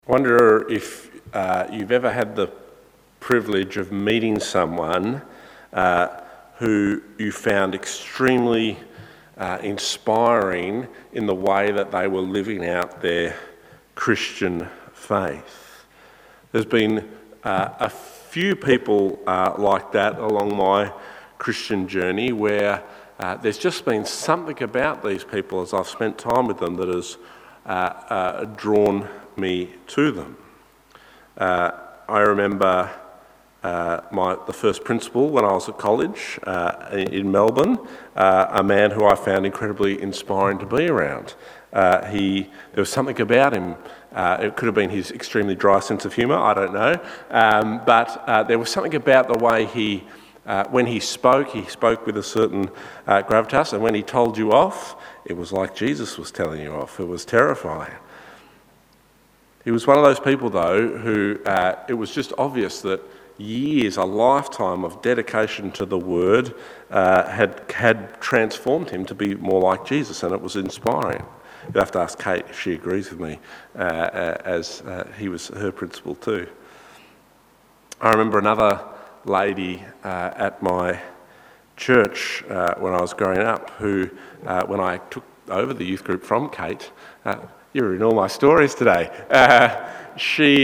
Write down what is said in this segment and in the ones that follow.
I wonder if you've ever had the privilege of meeting someone who you found extremely inspiring in the way that they were living out their Christian faith. There's been a few people like that along my Christian journey where there's just been something about these people as I've spent time with them that has drawn me to them. I remember the first principal when I was at college in Melbourne, a man who I found incredibly inspiring to be around. There was something about him. It could have been his extremely dry sense of humour, I don't know. But there was something about the way when he spoke with a certain gravitas, and when he told you off, it was like Jesus was telling you off. It was terrifying. He was one of those people, though, who it was just obvious that a lifetime of dedication to the Word had transformed him to be more like Jesus, and it was inspiring. You'll have to ask Kate if she agrees with me, as he was her principal too. I remember another lady at my church when I was growing up who, when I took over the youth group from Kate, you're in all my stories today. She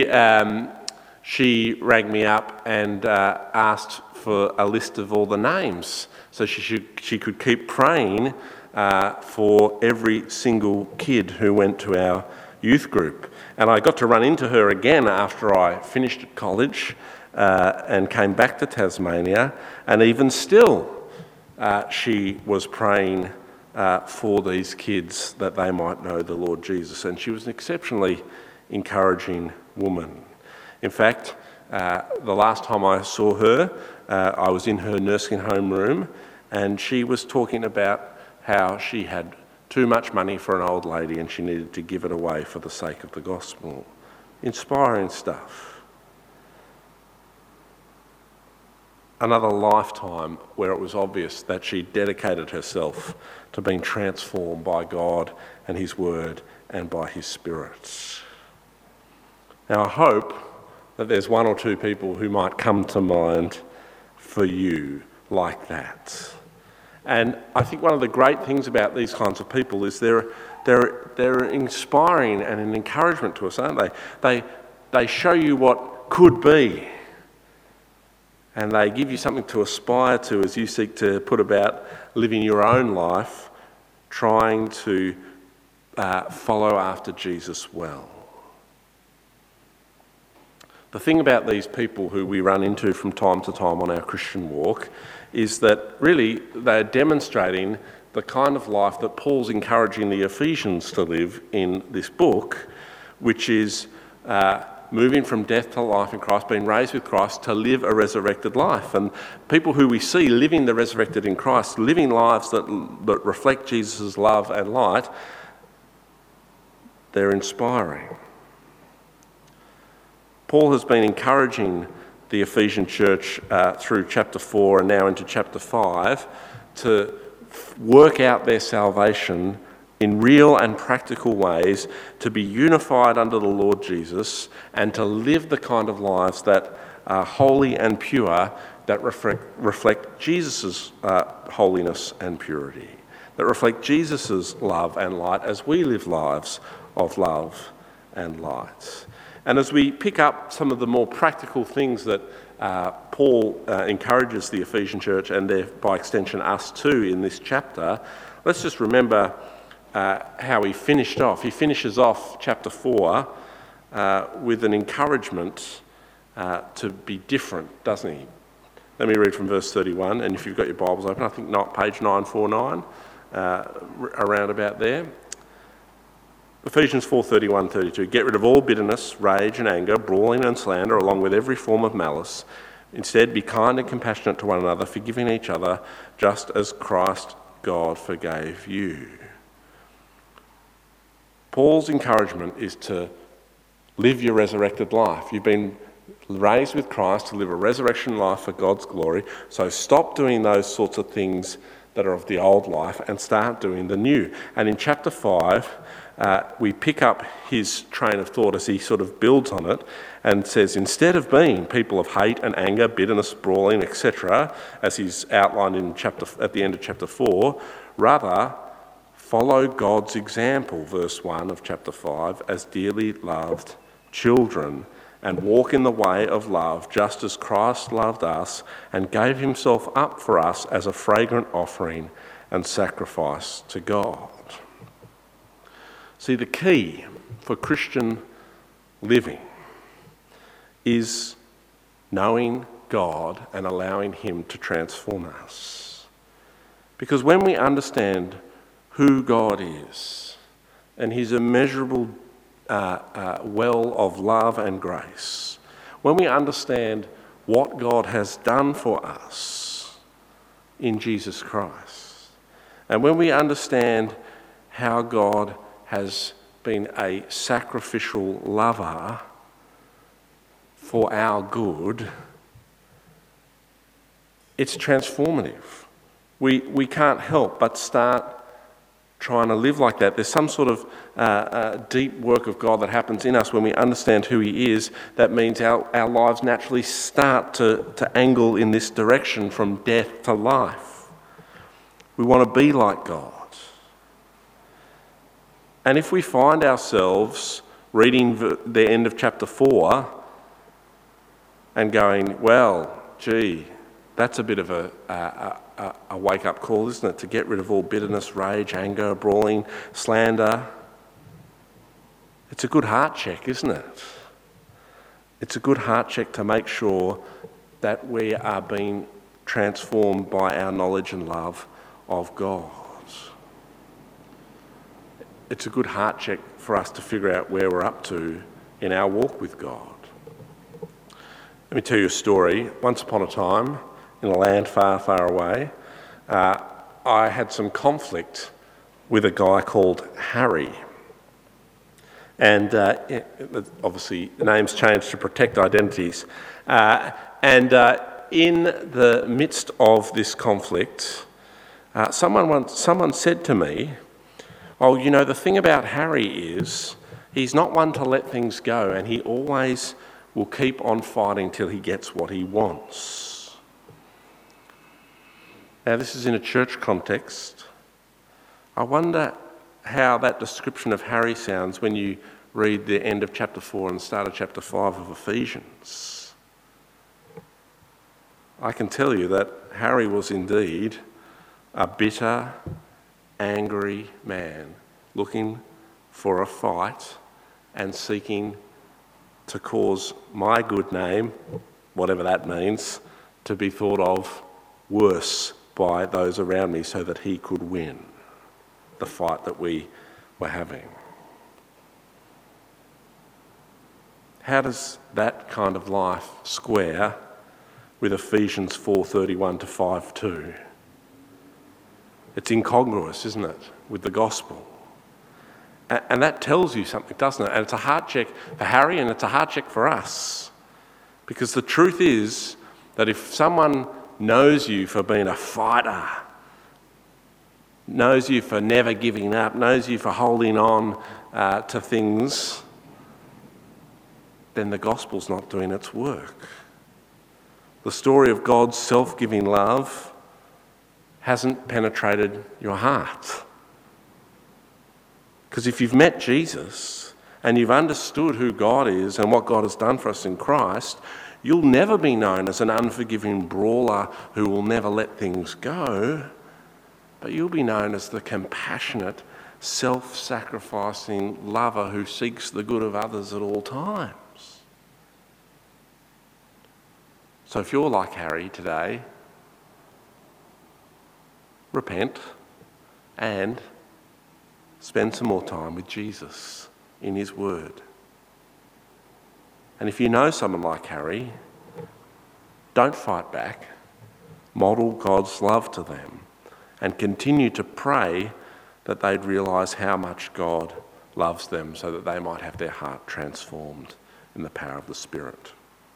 rang me up and asked for a list of all the names so she could keep praying for every single kid who went to our youth group. And I got to run into her again after I finished at college and came back to Tasmania, and even still she was praying for these kids that they might know the Lord Jesus. And she was an exceptionally encouraging woman. In fact, the last time I saw her, I was in her nursing home room, and she was talking about how she had too much money for an old lady and she needed to give it away for the sake of the gospel. Inspiring stuff. Another lifetime where it was obvious that she dedicated herself to being transformed by God and His Word and by His Spirit. Now I hope that there's one or two people who might come to mind for you like that. And I think one of the great things about these kinds of people is they're inspiring and an encouragement to us, aren't they? They show you what could be. And they give you something to aspire to as you seek to put about living your own life, trying to follow after Jesus well. The thing about these people who we run into from time to time on our Christian walk is that really they're demonstrating the kind of life that Paul's encouraging the Ephesians to live in this book, which is moving from death to life in Christ, being raised with Christ to live a resurrected life. And people who we see living the resurrected in Christ, living lives that reflect Jesus' love and light, they're inspiring. Paul has been encouraging the Ephesian church through chapter 4 and now into chapter 5 to work out their salvation in real and practical ways, to be unified under the Lord Jesus and to live the kind of lives that are holy and pure, that reflect Jesus' holiness and purity, that reflect Jesus' love and light as we live lives of love and light. And as we pick up some of the more practical things that Paul encourages the Ephesian church and by extension us too in this chapter, let's just remember how he finished off. He finishes off chapter 4 with an encouragement to be different, doesn't he? Let me read from verse 31, and if you've got your Bibles open, I think not page 949, around about there. Ephesians 4:31-32, get rid of all bitterness, rage and anger, brawling and slander, along with every form of malice. Instead, be kind and compassionate to one another, forgiving each other, just as Christ God forgave you. Paul's encouragement is to live your resurrected life. You've been raised with Christ to live a resurrection life for God's glory, so stop doing those sorts of things that are of the old life and start doing the new. And in chapter 5, we pick up his train of thought as he sort of builds on it and says, instead of being people of hate and anger, bitterness, brawling, etc., as he's outlined at the end of chapter 4, rather follow God's example, verse 1 of chapter 5, as dearly loved children, and walk in the way of love, just as Christ loved us and gave himself up for us as a fragrant offering and sacrifice to God. See, the key for Christian living is knowing God and allowing him to transform us. Because when we understand who God is and his immeasurable well of love and grace, when we understand what God has done for us in Jesus Christ, and when we understand how God has been a sacrificial lover for our good, it's transformative. We can't help but start trying to live like that. There's some sort of deep work of God that happens in us when we understand who he is. That means our lives naturally start to angle in this direction from death to life. We want to be like God. And if we find ourselves reading the end of chapter 4 and going, well, gee, that's a bit of a wake-up call, isn't it? To get rid of all bitterness, rage, anger, brawling, slander. It's a good heart check, isn't it? It's a good heart check to make sure that we are being transformed by our knowledge and love of God. It's a good heart check for us to figure out where we're up to in our walk with God. Let me tell you a story. Once upon a time, in a land far, far away, I had some conflict with a guy called Harry. And obviously, names changed to protect identities. In the midst of this conflict, someone said to me, oh, you know, the thing about Harry is he's not one to let things go, and he always will keep on fighting till he gets what he wants. Now, this is in a church context. I wonder how that description of Harry sounds when you read the end of chapter 4 and start of chapter 5 of Ephesians. I can tell you that Harry was indeed a bitter, angry man looking for a fight and seeking to cause my good name, whatever that means, to be thought of worse by those around me so that he could win the fight that we were having. How does that kind of life square with Ephesians 4:31 to 5:2? It's incongruous, isn't it, with the gospel? And that tells you something, doesn't it? And it's a heart check for Harry and it's a heart check for us. Because the truth is that if someone knows you for being a fighter, knows you for never giving up, knows you for holding on to things, then the gospel's not doing its work. The story of God's self-giving love hasn't penetrated your heart. Because if you've met Jesus and you've understood who God is and what God has done for us in Christ, you'll never be known as an unforgiving brawler who will never let things go, but you'll be known as the compassionate, self-sacrificing lover who seeks the good of others at all times. So if you're like Harry today, repent and spend some more time with Jesus in his word. And if you know someone like Harry, don't fight back. Model God's love to them and continue to pray that they'd realise how much God loves them so that they might have their heart transformed in the power of the Spirit.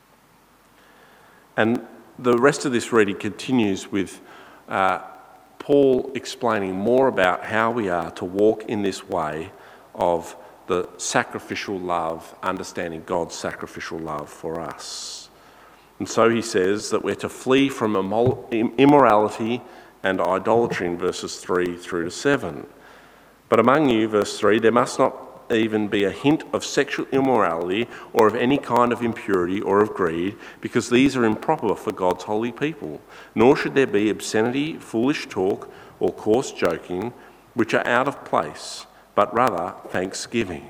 And the rest of this reading continues with Paul explaining more about how we are to walk in this way of the sacrificial love, understanding God's sacrificial love for us. And so he says that we're to flee from immorality and idolatry in verses 3 through to 7. But among you, verse 3, there must not even be a hint of sexual immorality or of any kind of impurity or of greed, because these are improper for God's holy people. Nor should there be obscenity, foolish talk, or coarse joking, which are out of place, but rather thanksgiving.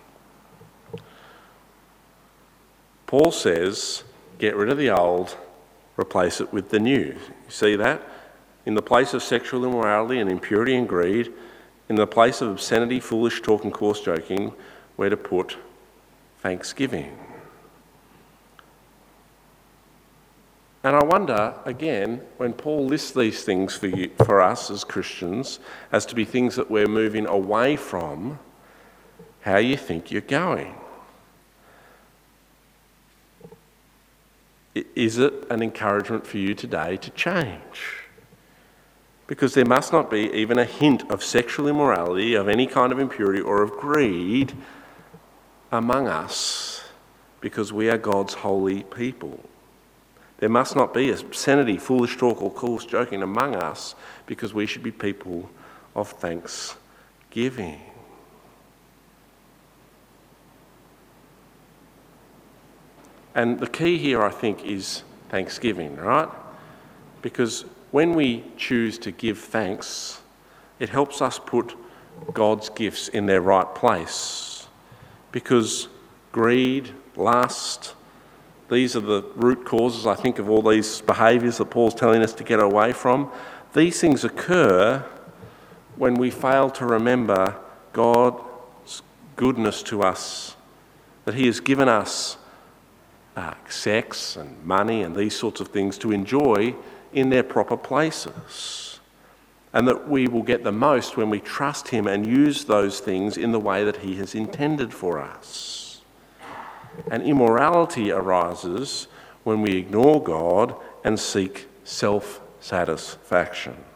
Paul says, get rid of the old, replace it with the new. You see that? In the place of sexual immorality and impurity and greed, in the place of obscenity, foolish talk and coarse joking, we're to put thanksgiving. And I wonder, again, when Paul lists these things for us as Christians, as to be things that we're moving away from, how you think you're going. Is it an encouragement for you today to change? Because there must not be even a hint of sexual immorality, of any kind of impurity or of greed among us, because we are God's holy people. There must not be obscenity, foolish talk or coarse joking among us, because we should be people of thanksgiving. And the key here, I think, is thanksgiving, right? Because when we choose to give thanks, it helps us put God's gifts in their right place. Because greed, lust, these are the root causes, I think, of all these behaviours that Paul's telling us to get away from. These things occur when we fail to remember God's goodness to us, that he has given us sex and money and these sorts of things to enjoy in their proper places, and that we will get the most when we trust him and use those things in the way that he has intended for us. And immorality arises when we ignore God and seek self-satisfaction.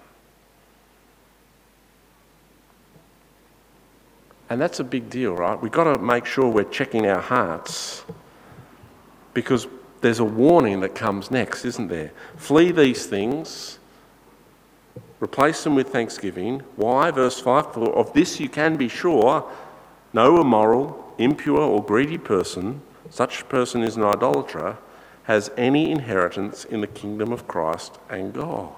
And that's a big deal, right? We've got to make sure we're checking our hearts, because there's a warning that comes next, isn't there? Flee these things, replace them with thanksgiving. Why? Verse 5, for of this you can be sure, no immoral, impure or greedy person, such person is an idolater, has any inheritance in the kingdom of Christ and God.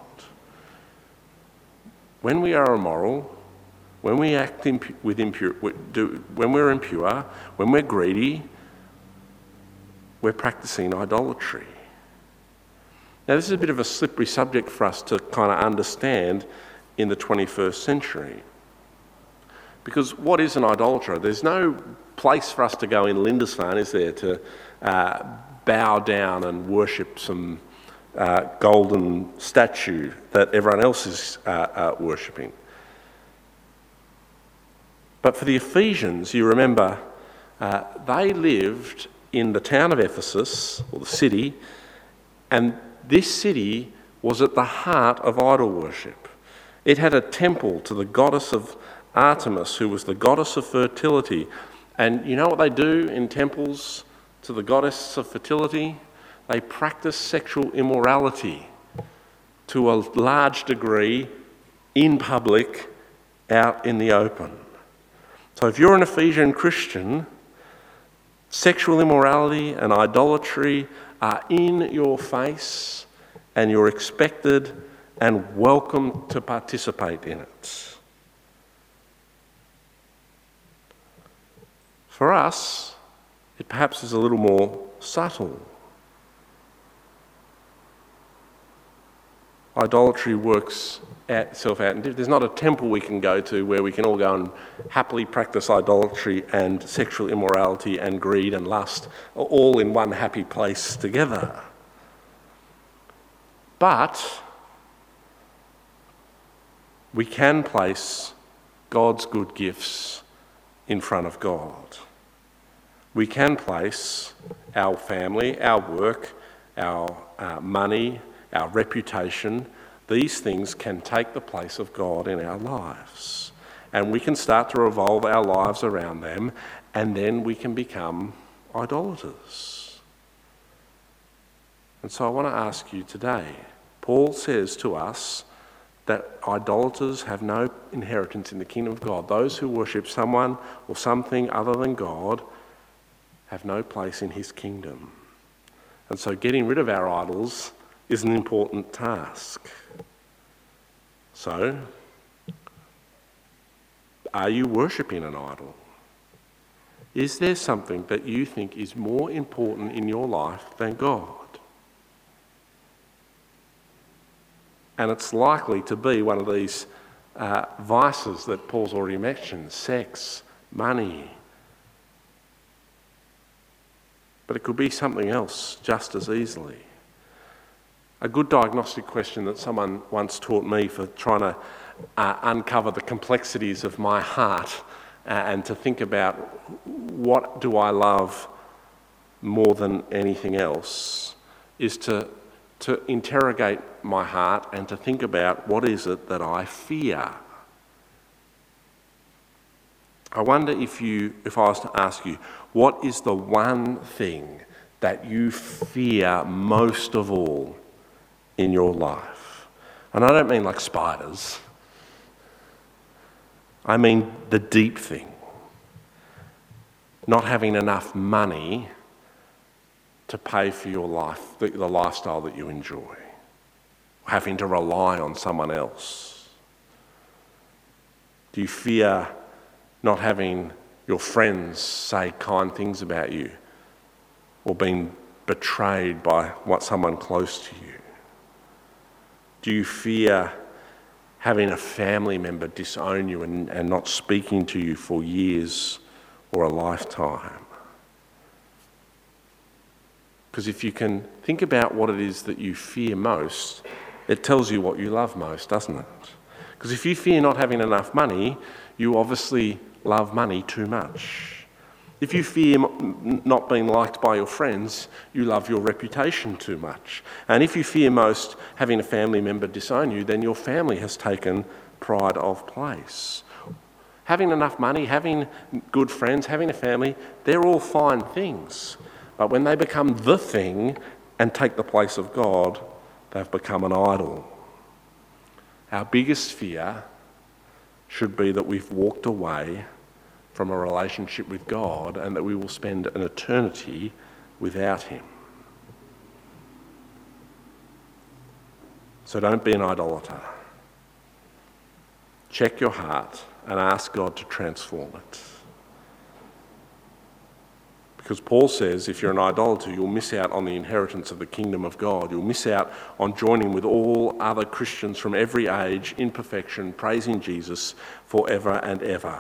When we are immoral, when we act when we're impure, when we're greedy, we're practicing idolatry. Now, this is a bit of a slippery subject for us to kind of understand in the 21st century. Because what is an idolater? There's no place for us to go in Lindisfarne, is there, to bow down and worship some golden statue that everyone else is worshipping. But for the Ephesians, you remember, they lived in the town of Ephesus, or the city, and this city was at the heart of idol worship. It had a temple to the goddess of Artemis, who was the goddess of fertility. And you know what they do in temples to the goddess of fertility? They practice sexual immorality to a large degree in public, out in the open. So if you're an Ephesian Christian, sexual immorality and idolatry are in your face, and you're expected and welcome to participate in it. For us, it perhaps is a little more subtle. Idolatry works itself out. And there's not a temple we can go to where we can all go and happily practice idolatry and sexual immorality and greed and lust all in one happy place together. But we can place God's good gifts in front of God. We can place our family, our work, our money, our reputation. These things can take the place of God in our lives. and we can start to revolve our lives around them, and then we can become idolaters. And so I want to ask you today, Paul says to us that idolaters have no inheritance in the kingdom of God. Those who worship someone or something other than God have no place in his kingdom. And so getting rid of our idols is an important task. So, are you worshipping an idol? Is there something that you think is more important in your life than God? And it's likely to be one of these vices that Paul's already mentioned: sex, money. But it could be something else just as easily. A good diagnostic question that someone once taught me for trying to uncover the complexities of my heart and to think about what do I love more than anything else is to interrogate my heart and to think about what is it that I fear. I wonder if I was to ask you, what is the one thing that you fear most of all in your life? And I don't mean like spiders. I mean the deep thing. Not having enough money to pay for your life, the lifestyle that you enjoy. Having to rely on someone else. Do you fear not having your friends say kind things about you, or being betrayed by someone close to you? Do you fear having a family member disown you and not speaking to you for years or a lifetime? Because if you can think about what it is that you fear most, it tells you what you love most, doesn't it? Because if you fear not having enough money, you obviously love money too much. If you fear not being liked by your friends, you love your reputation too much. And if you fear most having a family member disown you, then your family has taken pride of place. Having enough money, having good friends, having a family, they're all fine things. But when they become the thing and take the place of God, they've become an idol. Our biggest fear should be that we've walked away from a relationship with God and that we will spend an eternity without him. So don't be an idolater. Check your heart and ask God to transform it. Because Paul says if you're an idolater, you'll miss out on the inheritance of the kingdom of God. You'll miss out on joining with all other Christians from every age in perfection, praising Jesus forever and ever.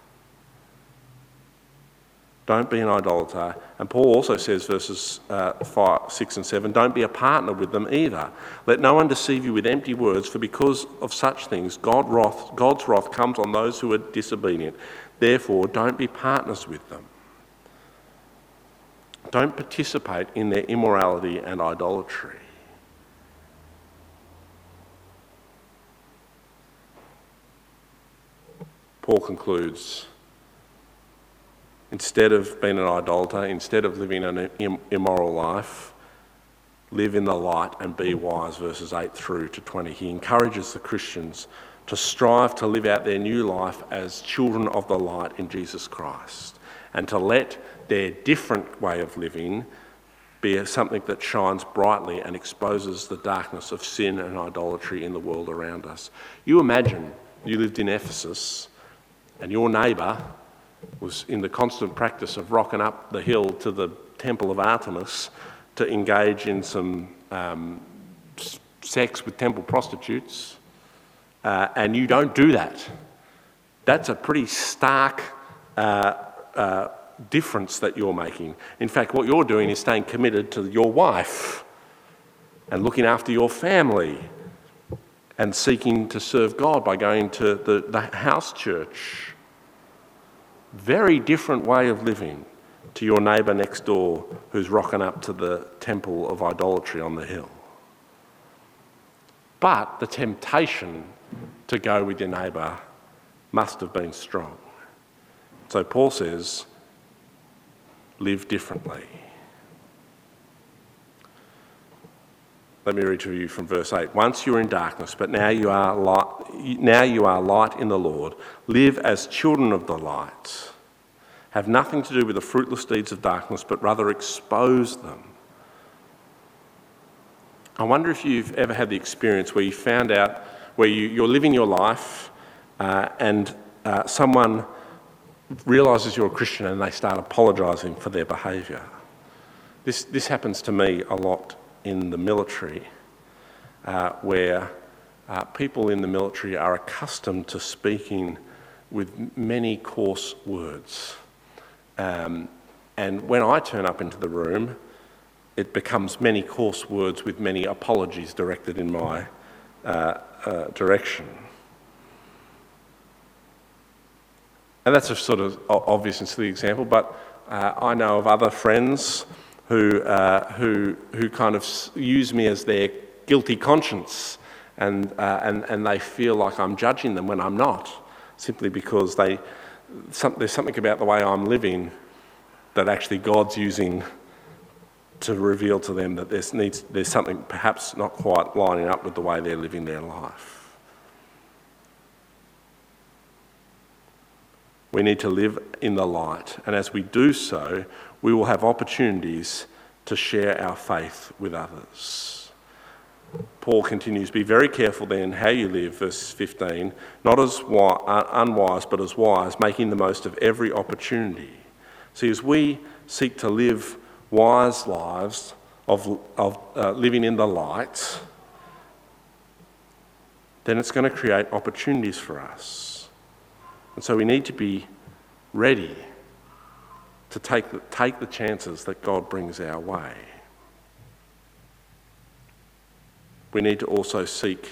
Don't be an idolater. And Paul also says, verses 5, 6 and 7, don't be a partner with them either. Let no one deceive you with empty words, for because of such things, God's wrath comes on those who are disobedient. Therefore, don't be partners with them. Don't participate in their immorality and idolatry. Paul concludes, instead of being an idolater, instead of living an immoral life, live in the light and be wise, verses 8 through to 20. He encourages the Christians to strive to live out their new life as children of the light in Jesus Christ, and to let their different way of living be something that shines brightly and exposes the darkness of sin and idolatry in the world around us. You imagine you lived in Ephesus and your neighbour was in the constant practice of rocking up the hill to the temple of Artemis to engage in some sex with temple prostitutes, and you don't do that. That's a pretty stark difference that you're making. In fact, what you're doing is staying committed to your wife and looking after your family and seeking to serve God by going to the house church. Very different way of living to your neighbour next door who's rocking up to the temple of idolatry on the hill. But the temptation to go with your neighbour must have been strong. So Paul says, live differently. Let me read to you from verse 8. Once you were in darkness, but now you are light in the Lord. Live as children of the light. Have nothing to do with the fruitless deeds of darkness, but rather expose them. I wonder if you've ever had the experience where you found out, where you're living your life and someone realises you're a Christian and they start apologising for their behaviour. This happens to me a lot in the military, where people in the military are accustomed to speaking with many coarse words. And when I turn up into the room, it becomes many coarse words with many apologies directed in my direction. And that's a sort of obvious and silly example, but I know of other friends who kind of use me as their guilty conscience, and they feel like I'm judging them when I'm not, simply because there's something about the way I'm living that actually God's using to reveal to them that there's something perhaps not quite lining up with the way they're living their life. We need to live in the light, and as we do so, we will have opportunities to share our faith with others. Paul continues, be very careful then how you live, verse 15, not as unwise but as wise, making the most of every opportunity. See, as we seek to live wise lives of living in the light, then it's going to create opportunities for us. And so we need to be ready to take the chances that God brings our way. We need to also seek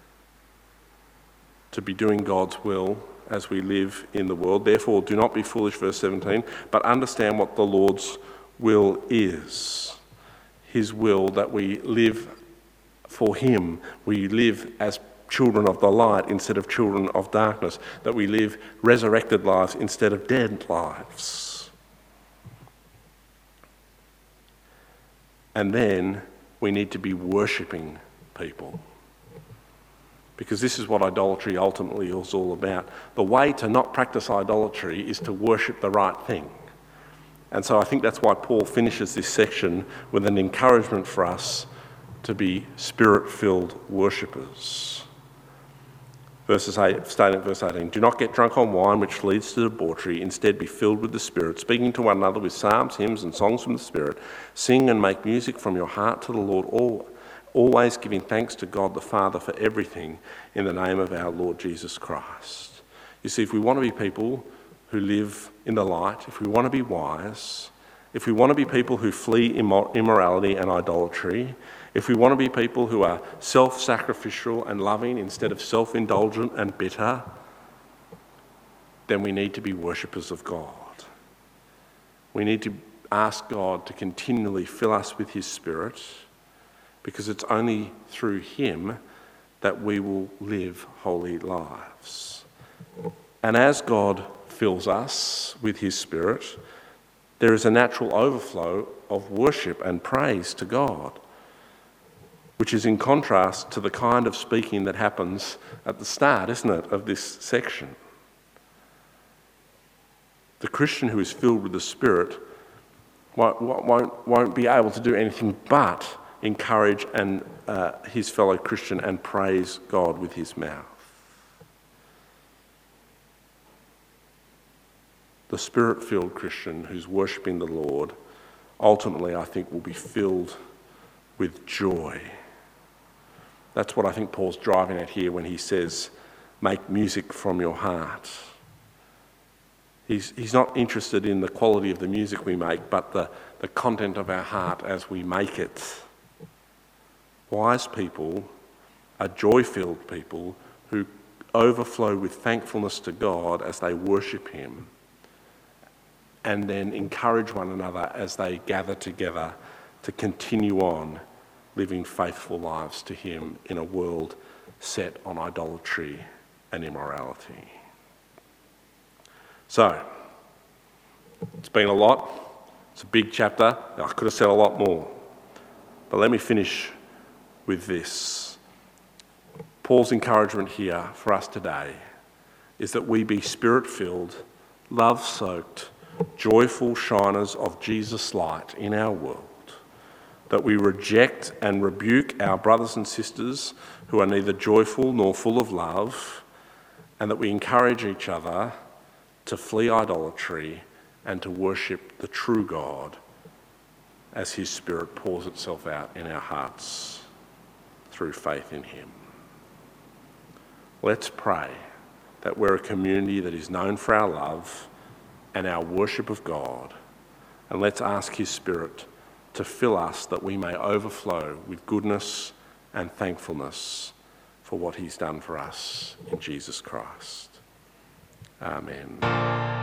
to be doing God's will as we live in the world. Therefore, do not be foolish, verse 17, but understand what the Lord's will is. His will, that we live for him. We live as children of the light instead of children of darkness. That we live resurrected lives instead of dead lives. And then we need to be worshipping people. Because this is what idolatry ultimately is all about. The way to not practice idolatry is to worship the right thing. And so I think that's why Paul finishes this section with an encouragement for us to be spirit-filled worshippers. Starting at verse 18, do not get drunk on wine which leads to debauchery, instead be filled with the Spirit, speaking to one another with psalms, hymns and songs from the Spirit. Sing and make music from your heart to the Lord, always giving thanks to God the Father for everything in the name of our Lord Jesus Christ. You see, if we want to be people who live in the light, if we want to be wise, if we want to be people who flee immorality and idolatry, if we want to be people who are self-sacrificial and loving instead of self-indulgent and bitter, then we need to be worshippers of God. We need to ask God to continually fill us with his Spirit, because it's only through him that we will live holy lives. And as God fills us with his Spirit, there is a natural overflow of worship and praise to God, which is in contrast to the kind of speaking that happens at the start, isn't it, of this section. The Christian who is filled with the Spirit won't be able to do anything but encourage his fellow Christian and praise God with his mouth. The Spirit-filled Christian who's worshipping the Lord ultimately, I think, will be filled with joy. That's what I think Paul's driving at here when he says, make music from your heart. He's not interested in the quality of the music we make, but the content of our heart as we make it. Wise people are joy-filled people who overflow with thankfulness to God as they worship him, and then encourage one another as they gather together to continue on living faithful lives to him in a world set on idolatry and immorality. So, it's been a lot. It's a big chapter. I could have said a lot more. But let me finish with this. Paul's encouragement here for us today is that we be spirit-filled, love-soaked, joyful shiners of Jesus' light in our world. That we reject and rebuke our brothers and sisters who are neither joyful nor full of love, and that we encourage each other to flee idolatry and to worship the true God as his Spirit pours itself out in our hearts through faith in him. Let's pray that we're a community that is known for our love and our worship of God, and let's ask his Spirit to fill us that we may overflow with goodness and thankfulness for what he's done for us in Jesus Christ. Amen.